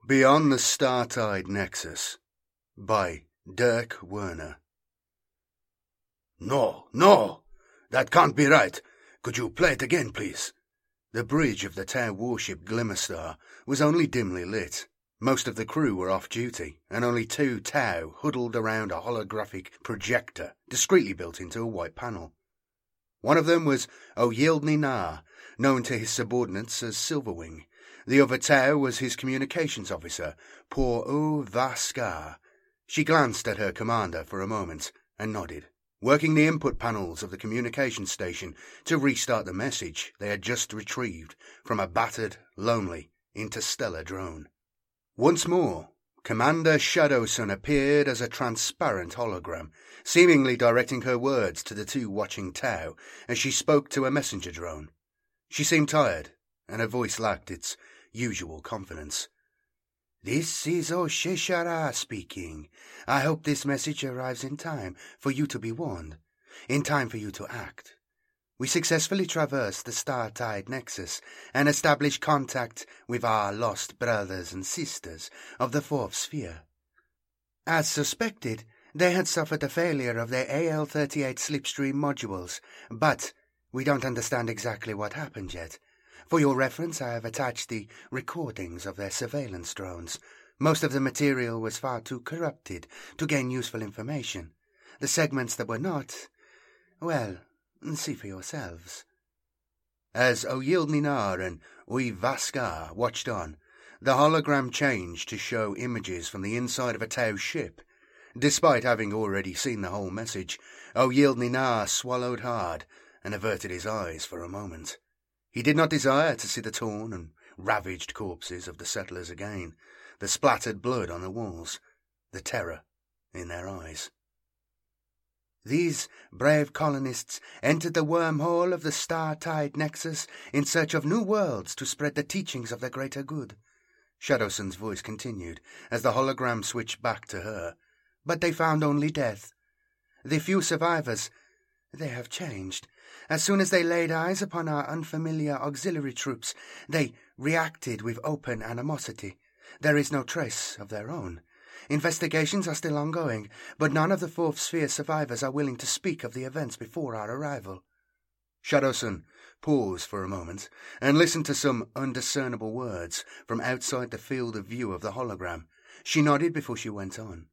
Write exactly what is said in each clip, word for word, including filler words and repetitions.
Beyond the Star-Tide Nexus by Dirk Werner. No, no! That can't be right. Could you play it again, please? The bridge of the Tau warship Glimmerstar was only dimly lit. Most of the crew were off duty, and only two Tau huddled around a holographic projector discreetly built into a white panel. One of them was Oyildni Na, known to his subordinates as Silverwing. The other Tau was his communications officer, Por O Vaskar. She glanced at her commander for a moment and nodded, working the input panels of the communications station to restart the message they had just retrieved from a battered, lonely, interstellar drone. Once more, Commander Shadowsun appeared as a transparent hologram, seemingly directing her words to the two watching Tau as she spoke to a messenger drone. She seemed tired, and her voice lacked its usual confidence. "This is Osheshara speaking. I hope this message arrives in time for you to be warned, in time for you to act. We successfully traversed the Star-Tide Nexus and established contact with our lost brothers and sisters of the Fourth Sphere. As suspected, they had suffered a failure of their A L thirty-eight slipstream modules, but we don't understand exactly what happened yet. For your reference, I have attached the recordings of their surveillance drones. Most of the material was far too corrupted to gain useful information. The segments that were not, well, see for yourselves." As Oyildni Na and Uy Vaskar watched on, the hologram changed to show images from the inside of a Tau ship. Despite having already seen the whole message, Oyildni Na swallowed hard and averted his eyes for a moment. He did not desire to see the torn and ravaged corpses of the settlers again, the splattered blood on the walls, the terror in their eyes. These brave colonists entered the wormhole of the Star-Tide Nexus in search of new worlds to spread the teachings of the greater good. Shadowsun's voice continued as the hologram switched back to her. But they found only death. The few survivors, they have changed. As soon as they laid eyes upon our unfamiliar auxiliary troops, they reacted with open animosity. There is no trace of their own. Investigations are still ongoing, but none of the Fourth Sphere survivors are willing to speak of the events before our arrival. Shadowsun paused for a moment and listened to some undiscernible words from outside the field of view of the hologram. She nodded before she went on.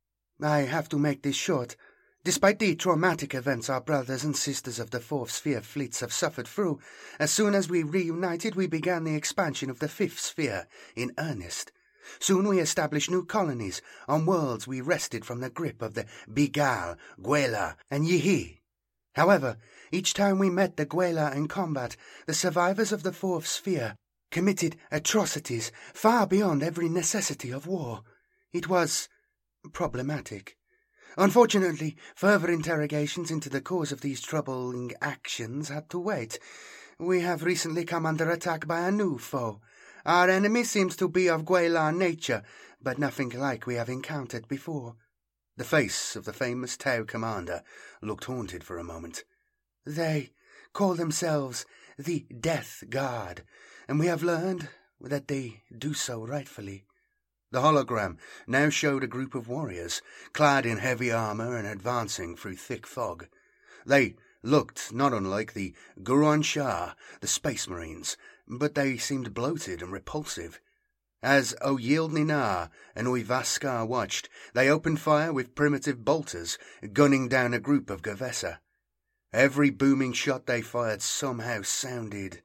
"I have to make this short. Despite the traumatic events our brothers and sisters of the Fourth Sphere fleets have suffered through, as soon as we reunited we began the expansion of the Fifth Sphere in earnest. Soon we established new colonies on worlds we wrested from the grip of the Bigal, Gwela, and Yihi. However, each time we met the Gwela in combat, the survivors of the Fourth Sphere committed atrocities far beyond every necessity of war. It was problematic. Unfortunately, further interrogations into the cause of these troubling actions had to wait. We have recently come under attack by a new foe. Our enemy seems to be of Gwela nature, but nothing like we have encountered before." The face of the famous Tau commander looked haunted for a moment. "They call themselves the Death Guard, and we have learned that they do so rightfully." The hologram now showed a group of warriors, clad in heavy armor and advancing through thick fog. They looked not unlike the Guran Shah, the Space Marines, but they seemed bloated and repulsive. As Oyildni Na and Uy Vaskar watched, they opened fire with primitive bolters, gunning down a group of Gavessa. Every booming shot they fired somehow sounded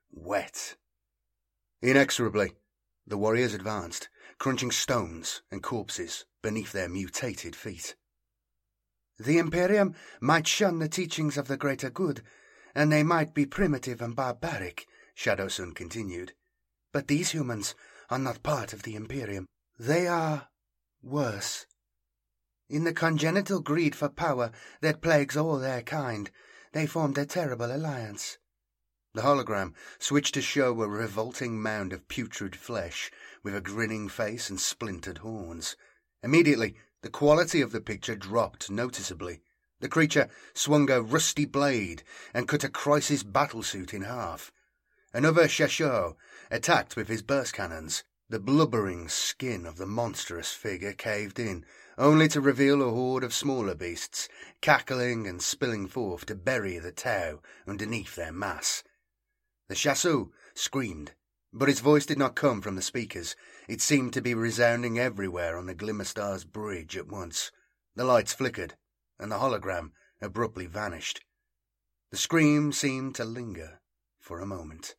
wet. Inexorably, the warriors advanced, crunching stones and corpses beneath their mutated feet. "The Imperium might shun the teachings of the greater good, and they might be primitive and barbaric," Shadowsun continued. "But these humans are not part of the Imperium. They are worse. In the congenital greed for power that plagues all their kind, they formed a terrible alliance." The hologram switched to show a revolting mound of putrid flesh, with a grinning face and splintered horns. Immediately, the quality of the picture dropped noticeably. The creature swung a rusty blade and cut a crisis battlesuit in half. Another Shesho attacked with his burst cannons, The blubbering skin of the monstrous figure caved in, only to reveal a horde of smaller beasts, cackling and spilling forth to bury the Tau underneath their mass. The chasseur screamed, but his voice did not come from the speakers. It seemed to be resounding everywhere on the Glimmerstar's bridge at once. The lights flickered, and the hologram abruptly vanished. The scream seemed to linger for a moment.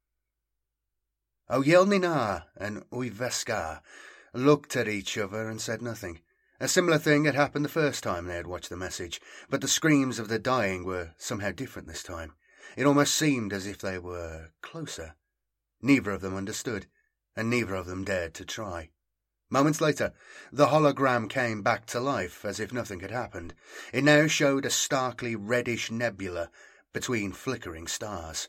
Oyelninar and Uyveska looked at each other and said nothing. A similar thing had happened the first time they had watched the message, but the screams of the dying were somehow different this time. It almost seemed as if they were closer. Neither of them understood, and neither of them dared to try. Moments later, the hologram came back to life as if nothing had happened. It now showed a starkly reddish nebula between flickering stars.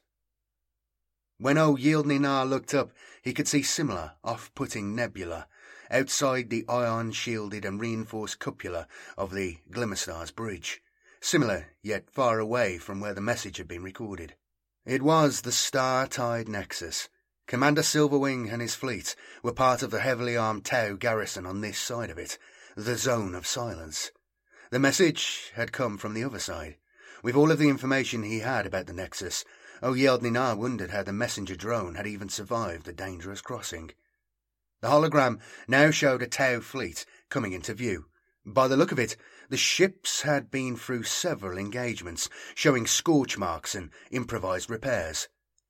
When Oyelninar looked up, he could see similar, off-putting nebula outside the ion-shielded and reinforced cupola of the Glimmerstar's bridge, similar yet far away from where the message had been recorded. It was the Star-Tide Nexus. Commander Silverwing and his fleet were part of the heavily armed Tau garrison on this side of it, the Zone of Silence. The message had come from the other side. With all of the information he had about the Nexus, Oyelninar wondered how the messenger drone had even survived the dangerous crossing. The hologram now showed a Tau fleet coming into view. By the look of it, the ships had been through several engagements, showing scorch marks and improvised repairs.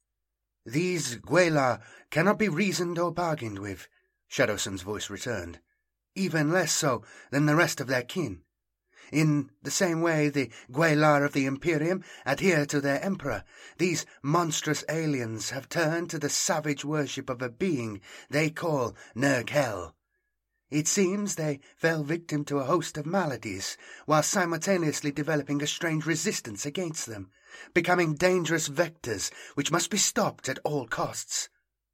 "These Gwelar cannot be reasoned or bargained with," Shadowson's voice returned. "Even less so than the rest of their kin. In the same way the Gwelar of the Imperium adhere to their emperor, these monstrous aliens have turned to the savage worship of a being they call Nurgle. It seems they fell victim to a host of maladies, while simultaneously developing a strange resistance against them, becoming dangerous vectors which must be stopped at all costs."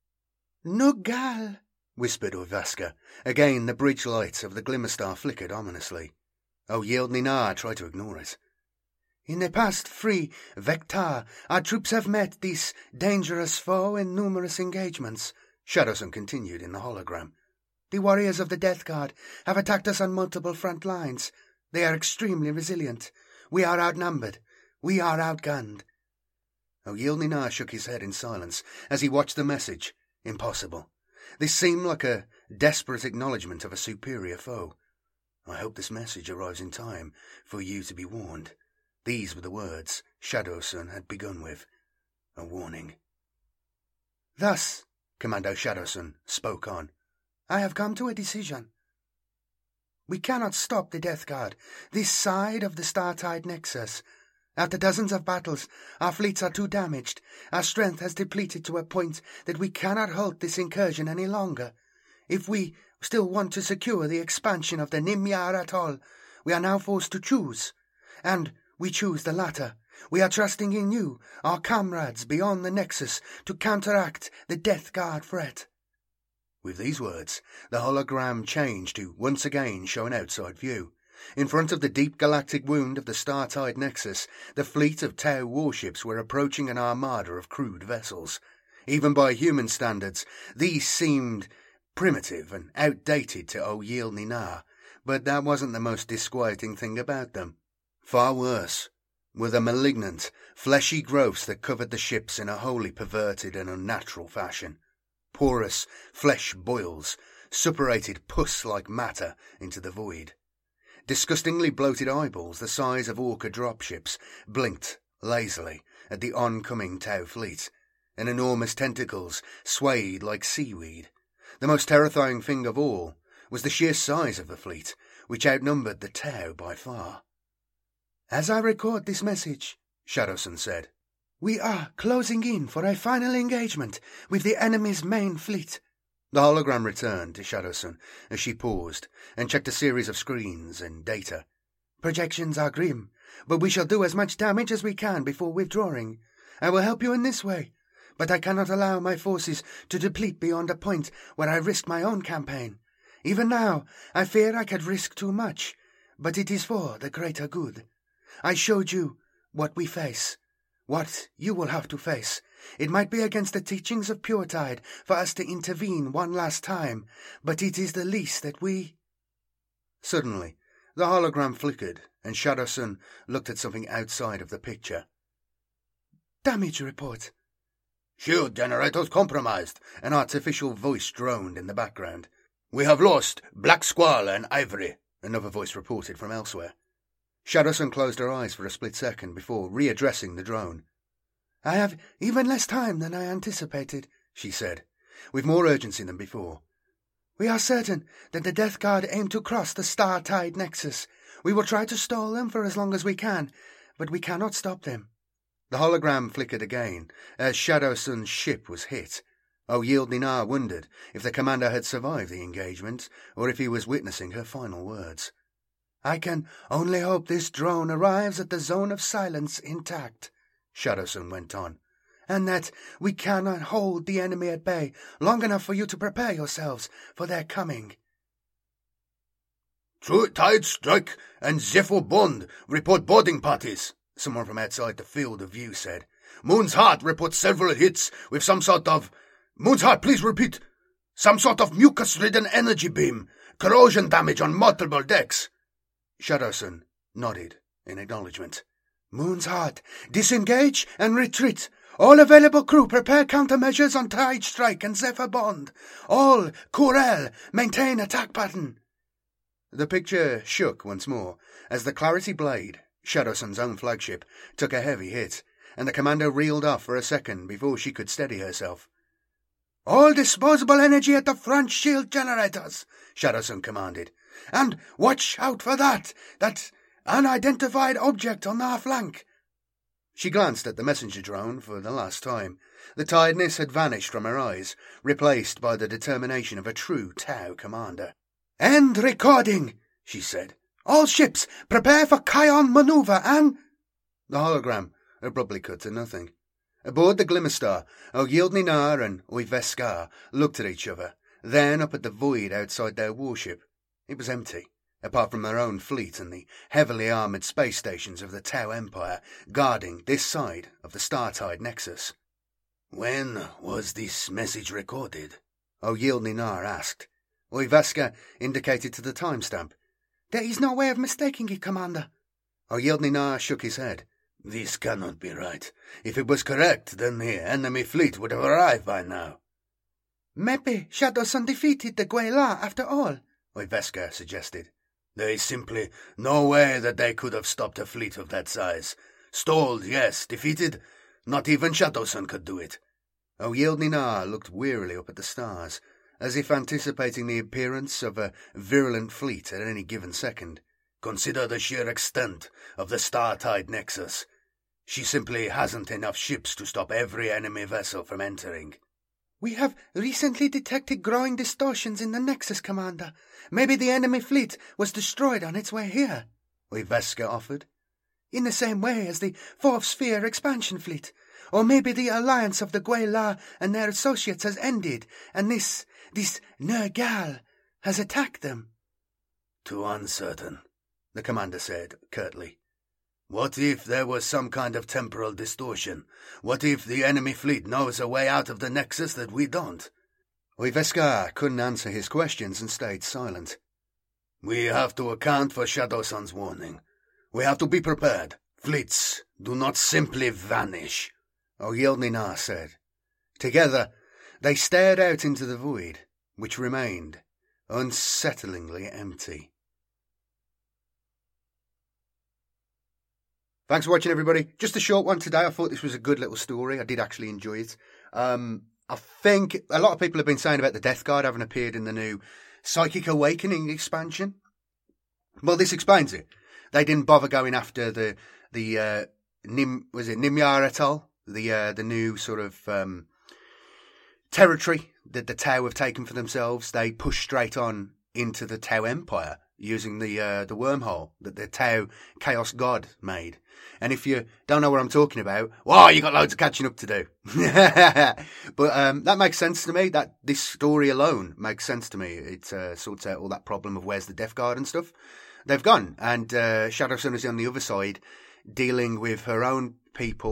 "Nurgle," whispered Uyveska. Again the bridge lights of the Glimmerstar flickered ominously. Oyelninar tried to ignore it. "In the past three Vecta, our troops have met this dangerous foe in numerous engagements," Shadowson continued in the hologram. "The warriors of the Death Guard have attacked us on multiple front lines. They are extremely resilient. We are outnumbered. We are outgunned." Oyelninar shook his head in silence as he watched the message. Impossible. This seemed like a desperate acknowledgement of a superior foe. "I hope this message arrives in time for you to be warned." These were the words Shadowson had begun with. A warning. "Thus," Commando Shadowson spoke on, "I have come to a decision. We cannot stop the Death Guard, this side of the Star-Tide Nexus. After dozens of battles, our fleets are too damaged. Our strength has depleted to a point that we cannot halt this incursion any longer. If we still want to secure the expansion of the Nimyar Atoll, we are now forced to choose. And we choose the latter. We are trusting in you, our comrades beyond the Nexus, to counteract the Death Guard threat." With these words, the hologram changed to once again show an outside view. In front of the deep galactic wound of the Star-Tide Nexus, the fleet of Tau warships were approaching an armada of crewed vessels. Even by human standards, these seemed primitive and outdated to Oyelninar, but that wasn't the most disquieting thing about them. Far worse were the malignant, fleshy growths that covered the ships in a wholly perverted and unnatural fashion. Porous flesh boils suppurated pus-like matter into the void. Disgustingly bloated eyeballs the size of orca dropships blinked lazily at the oncoming Tau fleet, and enormous tentacles swayed like seaweed. The most terrifying thing of all was the sheer size of the fleet, which outnumbered the Tau by far. "As I record this message," Shadowson said, "we are closing in for a final engagement with the enemy's main fleet." The hologram returned to Shadowson as she paused and checked a series of screens and data. "Projections are grim, but we shall do as much damage as we can before withdrawing. I will help you in this way, but I cannot allow my forces to deplete beyond a point where I risk my own campaign. Even now, I fear I could risk too much, but it is for the greater good. I showed you what we face, what you will have to face, It might be against the teachings of Puretide for us to intervene one last time, but it is the least that we—" Suddenly, the hologram flickered, and Shadowson looked at something outside of the picture. "Damage report." "Shield generators compromised," an artificial voice droned in the background. "We have lost Black Squall and Ivory," another voice reported from elsewhere. Shadowson closed her eyes for a split second before readdressing the drone. "I have even less time than I anticipated," she said, with more urgency than before. "We are certain that the Death Guard aim to cross the Star-Tide Nexus. We will try to stall them for as long as we can, but we cannot stop them." The hologram flickered again as Shadowson's ship was hit. O'Yield-Ninar wondered if the commander had survived the engagement, or if he was witnessing her final words. "I can only hope this drone arrives at the Zone of Silence intact," Shadowson went on, "and that we cannot hold the enemy at bay long enough for you to prepare yourselves for their coming." "True Tide Strike and Zephyr Bond report boarding parties," someone from outside the field of view said. "Moon's Heart reports several hits with some sort of... Moon's Heart, please repeat. Some sort of mucus-ridden energy beam. Corrosion damage on multiple decks." Shadowson nodded in acknowledgement. "Moon's Heart, disengage and retreat. All available crew prepare countermeasures on Tide Strike and Zephyr Bond. All, Corel, maintain attack pattern." The picture shook once more as the Clarity Blade, Shadowson's own flagship, took a heavy hit, and the commander reeled off for a second before she could steady herself. "All disposable energy at the front shield generators," Shadowson commanded. "And watch out for that, that unidentified object on our flank." She glanced at the messenger drone for the last time. The tiredness had vanished from her eyes, replaced by the determination of a true Tau commander. "End recording," she said. "All ships, prepare for Kion maneuver and—" The hologram abruptly cut to nothing. Aboard the Glimmerstar, O'Yield-Ninar and Oiveskar looked at each other, then up at the void outside their warship. It was empty, apart from their own fleet and the heavily armoured space stations of the Tau Empire guarding this side of the Star-Tide Nexus. "When was this message recorded?" O'Yield-Ninar asked. Oiveskar indicated to the timestamp. "There is no way of mistaking it, Commander." O'Yield-Ninar shook his head. "This cannot be right. If it was correct, then the enemy fleet would have arrived by now." "Maybe Shadowson defeated the Gwelar after all," Oiveskar suggested. "There is simply no way that they could have stopped a fleet of that size. Stalled, yes. Defeated? Not even Shadowson could do it." O'Yield-Ninar looked wearily up at the stars, as if anticipating the appearance of a virulent fleet at any given second. "Consider the sheer extent of the Star-Tide Nexus. She simply hasn't enough ships to stop every enemy vessel from entering." "We have recently detected growing distortions in the Nexus, Commander. Maybe the enemy fleet was destroyed on its way here," Oiveskar offered. "In the same way as the Fourth Sphere expansion fleet. Or maybe the alliance of the Gwelar and their associates has ended, and this, this Nergal has attacked them." "Too uncertain," the commander said curtly. "What if there was some kind of temporal distortion? What if the enemy fleet knows a way out of the Nexus that we don't?" Oiveskar couldn't answer his questions and stayed silent. "We have to account for Shadowson's warning. We have to be prepared. Fleets do not simply vanish," O'Yield-Ninar said. Together, they stared out into the void, which remained unsettlingly empty. Thanks for watching, everybody. Just a short one today. I thought this was a good little story. I did actually enjoy it. Um, I think a lot of people have been saying about the Death Guard having appeared in the new Psychic Awakening expansion. Well, this explains it. They didn't bother going after the the uh, Nim was it Nimyar Atoll, the uh, the new sort of um, territory that the Tau have taken for themselves. They pushed straight on into the Tau Empire using the uh, the wormhole that the Tau Chaos God made. And if you don't know what I'm talking about, wow, you got loads of catching up to do. But um, that makes sense to me. That this story alone makes sense to me. It uh, sorts out all that problem of where's the Death Guard and stuff. They've gone, and uh, Shadowson is on the other side, dealing with her own people,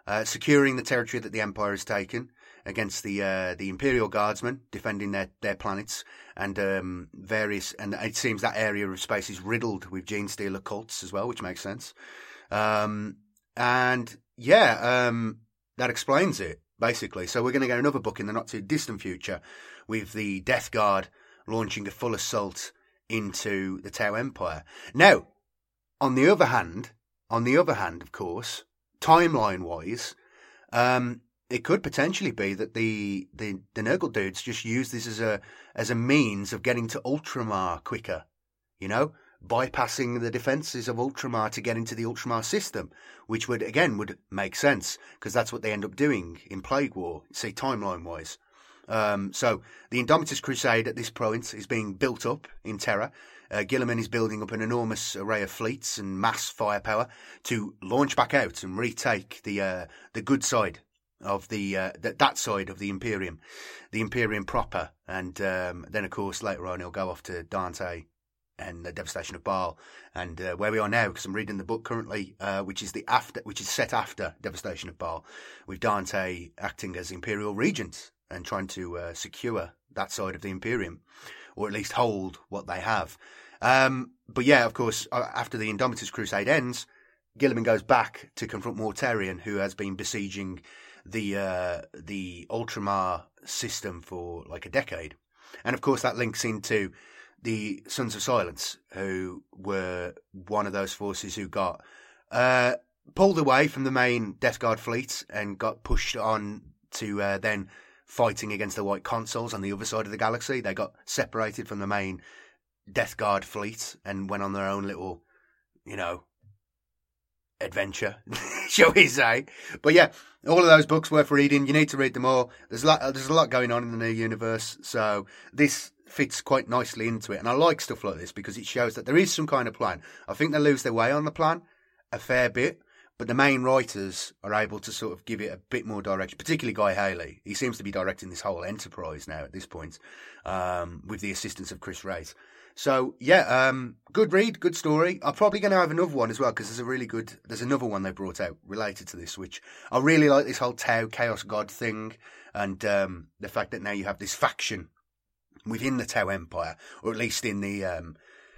uh, securing the territory that the Empire has taken against the uh, the Imperial Guardsmen, defending their, their planets, and um, various. And it seems that area of space is riddled with Genestealer cults as well, which makes sense. Um, and yeah, um, that explains it basically. So we're going to get another book in the not too distant future with the Death Guard launching a full assault into the Tau Empire. Now, on the other hand, on the other hand, of course, timeline-wise, um, it could potentially be that the the the Nurgle dudes just use this as a as a means of getting to Ultramar quicker, you know, bypassing the defences of Ultramar to get into the Ultramar system, which would again would make sense because that's what they end up doing in Plague War. See, timeline-wise. Um, so the Indomitus Crusade at this point is being built up in Terra. Uh, Guilliman is building up an enormous array of fleets and mass firepower to launch back out and retake the uh, the good side of the uh, th- that side of the Imperium, the Imperium proper, and um, then of course later on he'll go off to Dante and the devastation of Baal, and uh, where we are now, because I'm reading the book currently, uh, which is the after, which is set after devastation of Baal, with Dante acting as Imperial Regent and trying to uh, secure that side of the Imperium, or at least hold what they have. Um, but yeah, of course, after the Indomitus Crusade ends, Guilliman goes back to confront Mortarion, who has been besieging the uh, the Ultramar system for like a decade. And of course, that links into the Sons of Silence, who were one of those forces who got uh, pulled away from the main Death Guard fleet and got pushed on to uh, then fighting against the White Consuls on the other side of the galaxy. They got separated from the main Death Guard fleet and went on their own little, you know, adventure, shall we say. But yeah, all of those books worth reading. You need to read them all. There's a lot, there's a lot going on in the new universe, so this fits quite nicely into it. And I like stuff like this because it shows that there is some kind of plan. I think they lose their way on the plan a fair bit, but the main writers are able to sort of give it a bit more direction, particularly Guy Haley. He seems to be directing this whole enterprise now at this point, um, with the assistance of Chris Wright. So, yeah, um, good read, good story. I'm probably going to have another one as well, because there's a really good, there's another one they brought out related to this, which I really like, this whole Tau Chaos God thing, and um, the fact that now you have this faction within the Tau Empire, or at least in the, um,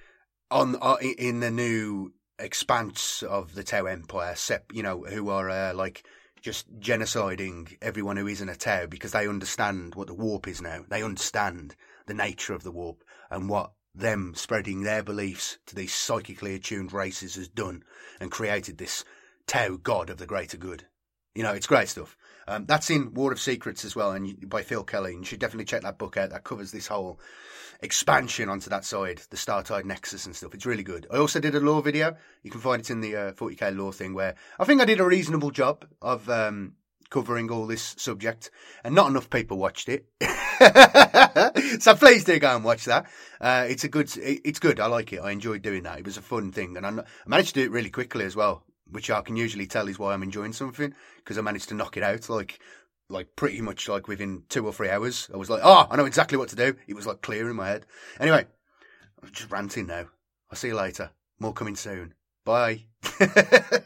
on uh, in the new expanse of the Tau Empire, sep- you know, who are uh, like just genociding everyone who isn't a Tau, because they understand what the warp is now. They understand the nature of the warp and what them spreading their beliefs to these psychically attuned races has done, and created this Tau God of the greater good. You know, it's great stuff. Um, that's in War of Secrets as well, and you, by Phil Kelly. You should definitely check that book out. That covers this whole expansion onto that side, the Startide Nexus and stuff. It's really good. I also did a lore video. You can find it in the uh, forty K lore thing, where I think I did a reasonable job of um, covering all this subject, and not enough people watched it. So please do go and watch that. Uh, it's a good, it's good. I like it. I enjoyed doing that. It was a fun thing, and I managed to do it really quickly as well, which I can usually tell is why I'm enjoying something, because I managed to knock it out like, like pretty much like within two or three hours. I was like, oh, I know exactly what to do. It was like clear in my head. Anyway, I'm just ranting now. I'll see you later. More coming soon. Bye.